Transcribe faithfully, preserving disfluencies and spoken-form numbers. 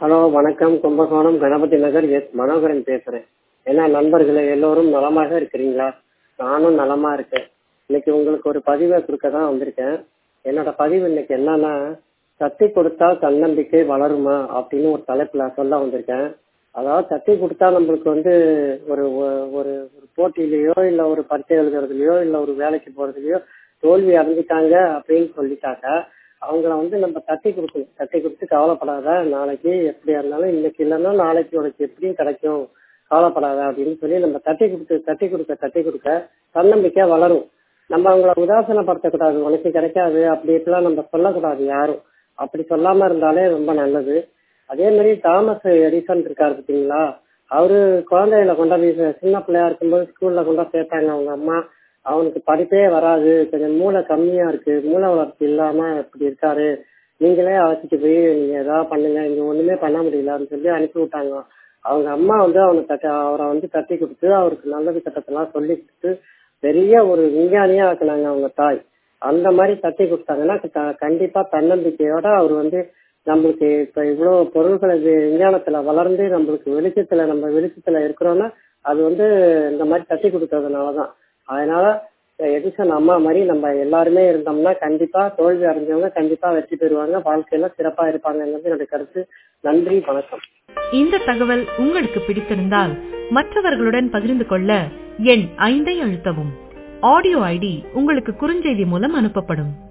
Hello வணக்கம். Kumbakonam Ganapathi Nagar S Manoharan பேசுறேன். என்ன நண்பர்களே, எல்லோரும் நலமாக இருக்கிறீங்களா? நானும் நலமா இருக்கேன். இன்னைக்கு உங்களுக்கு ஒரு பதிவை கொடுக்க தான் வந்திருக்கேன். என்னோட பதிவு இன்னைக்கு என்னன்னா, தட்டி கொடுத்தா தன்னம்பிக்கை வளருமா அப்படின்னு ஒரு தலைப்புல சொல்ல வந்திருக்கேன். அதாவது தட்டி கொடுத்தா நம்மளுக்கு வந்து ஒரு ஒ- ஒரு ஒரு போட்டியிலயோ இல்ல ஒரு பரீட்சை எழுதுறதுலயோ இல்ல ஒரு வேலைக்கு போறதுலயோ தோல்வி அடைஞ்சிட்டாங்க அப்படின்னு சொல்லிட்டாக்க அவங்கள வந்து நம்ம தட்டி கொடுக்கணும். தட்டி கொடுத்து கவலைப்படாத, நாளைக்கு எப்படியா இருந்தாலும் இன்னைக்கு இல்லைன்னா நாளைக்கு உனக்கு எப்படியும் கிடைக்கும், கவலைப்படாத அப்படின்னு சொல்லி நம்ம தட்டி கொடுத்து தட்டி கொடுக்க தட்டி கொடுக்க தன்னம்பிக்கை வளரும். நம்ம அவங்கள உதாசனப்படுத்தக்கூடாது, உனக்கு கிடைக்காது அப்படி இப்படிலாம் நம்ம சொல்லக்கூடாது யாரும். அப்படி சொல்லாம இருந்தாலே ரொம்ப நல்லது. அதே மாதிரி தாமஸ் எடிசன் இருக்காரு பார்த்தீங்களா, அவரு குழந்தைகளை கொண்டாடி சின்ன பிள்ளையா இருக்கும்போது ஸ்கூல்ல கொண்டா சேர்த்தாங்க அவங்க அம்மா. அவனுக்கு படிப்பே வராது, கொஞ்சம் மூளை கம்மியா இருக்கு, மூளை வளர்ச்சி இல்லாம இப்படி இருக்காரு, நீங்களே அழைச்சிட்டு போய் நீங்க ஏதாவது பண்ணுங்க, இங்க ஒண்ணுமே பண்ண முடியலன்னு சொல்லி அனுப்பி விட்டாங்க. அவங்க அம்மா வந்து அவனை தட்டி அவரை வந்து தட்டி கொடுத்து அவருக்கு நல்லது கட்டத்தெல்லாம் சொல்லி கொடுத்து பெரிய ஒரு விஞ்ஞானியா ஆக்குனாங்க அவங்க தாய். அந்த மாதிரி தட்டி கொடுத்தாங்கன்னா க- கண்டிப்பா தன்னம்பிக்கையோட அவர் வந்து நம்மளுக்கு இப்ப இவ்வளவு பொருள்களை வி- விஞ்ஞானத்துல வளர்ந்து நம்மளுக்கு வெளிச்சத்துல நம்ம வெளிச்சத்துல இருக்கிறோம்னா அது வந்து இந்த மாதிரி தட்டி கொடுக்கறதுனாலதான். அதனால எடிசன் அம்மா மாதிரி நம்ம எல்லாருமே இருந்தோம்னா கண்டிப்பா தோல்வி அடைஞ்சவங்க கண்டிப்பா வெற்றி பெறுவாங்க, வாழ்க்கையில சிறப்பா இருப்பாங்கிறது என்னுடைய கருத்து. நன்றி, வணக்கம். இந்த தகவல் உங்களுக்கு பிடித்திருந்தால் மற்றவர்களுடன் பகிர்ந்து கொள்ள எண் ஐந்தை அழுத்தவும். ஆடியோ ஐடி உங்களுக்கு குறுஞ்செய்தி மூலம் அனுப்பப்படும்.